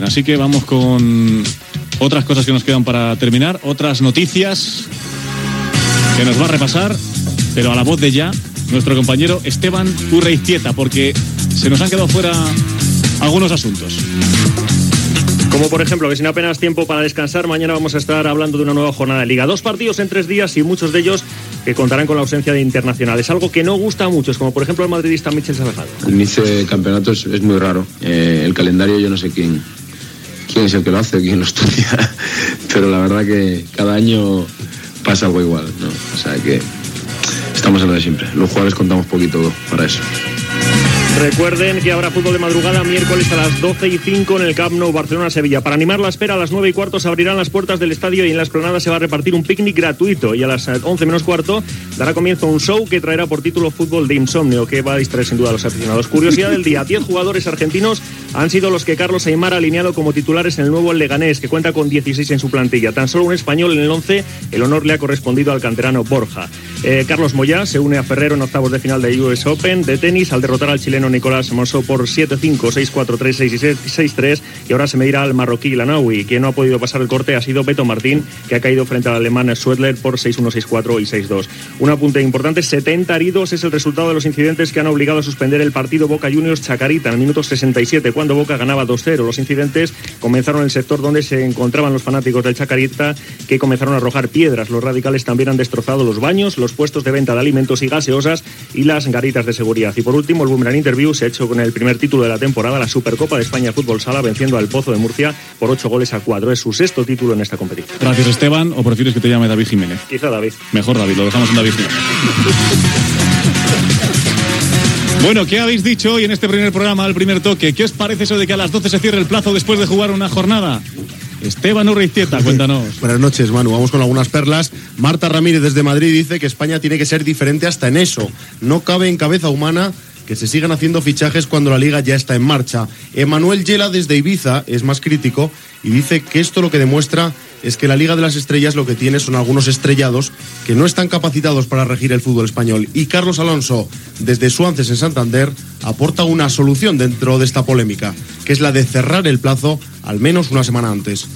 Así que vamos con otras cosas que nos quedan para terminar, otras noticias que nos va a repasar, pero a la voz de ya, nuestro compañero Esteban Urreiztieta, porque se nos han quedado fuera algunos asuntos. Como por ejemplo, que sin apenas tiempo para descansar, mañana vamos a estar hablando de una nueva jornada de Liga. 2 partidos en 3 días y muchos de ellos que contarán con la ausencia de internacionales. Algo que no gusta a muchos, como por ejemplo el madridista Michel Salgado. El inicio de campeonato es muy raro. El calendario yo no sé quién es el que lo hace, quién lo estudia, pero la verdad que cada año pasa algo igual, ¿no? O sea que estamos en lo de siempre. Los jugadores contamos poquito para eso. Recuerden que habrá fútbol de madrugada miércoles a las 12:05 en el Camp Nou, Barcelona-Sevilla. Para animar la espera, a las 9:15 se abrirán las puertas del estadio y en la explanada se va a repartir un picnic gratuito. Y a las 11:15 dará comienzo un show que traerá por título Fútbol de Insomnio, que va a distraer sin duda a los aficionados. Curiosidad del día: 10 jugadores argentinos han sido los que Carlos Aimar ha alineado como titulares en el nuevo Leganés, que cuenta con 16 en su plantilla. Tan solo un español en el 11, el honor le ha correspondido al canterano Borja. Carlos Moyá se une a Ferrero en octavos de final de US Open de tenis al derrotar al chileno Nicolás Monsó por 7-5, 6-4, 3-6 y 6-3, y ahora se medirá al marroquí Lanaoui. Quien no ha podido pasar el corte ha sido Beto Martín, que ha caído frente al alemán Schwedler por 6-1, 6-4 y 6-2. Un apunte importante: 70 heridos es el resultado de los incidentes que han obligado a suspender el partido Boca Juniors Chacarita en el minuto 67, cuando Boca ganaba 2-0. Los incidentes comenzaron en el sector donde se encontraban los fanáticos del Chacarita, que comenzaron a arrojar piedras. Los radicales también han destrozado los baños, los puestos de venta de alimentos y gaseosas y las garitas de seguridad. Y por último, el Boomerang Interview se ha hecho con el primer título de la temporada, la Supercopa de España Fútbol Sala, venciendo al Pozo de Murcia por 8-4. Es su 6º título en esta competición. Gracias, Esteban. ¿O prefieres que te llame David Jiménez? Quizá David. Mejor David, lo dejamos en David Jiménez. Bueno, ¿qué habéis dicho hoy en este primer programa, el primer toque? ¿Qué os parece eso de que a las 12 se cierre el plazo después de jugar una jornada? Esteban Urreiztieta, cuéntanos. Buenas noches, Manu. Vamos con algunas perlas. Marta Ramírez desde Madrid dice que España tiene que ser diferente hasta en eso. No cabe en cabeza humana que se sigan haciendo fichajes cuando la Liga ya está en marcha. Emanuel Yela desde Ibiza es más crítico y dice que esto lo que demuestra es que la Liga de las Estrellas lo que tiene son algunos estrellados que no están capacitados para regir el fútbol español. Y Carlos Alonso, desde Suances en Santander, aporta una solución dentro de esta polémica, que es la de cerrar el plazo al menos una semana antes.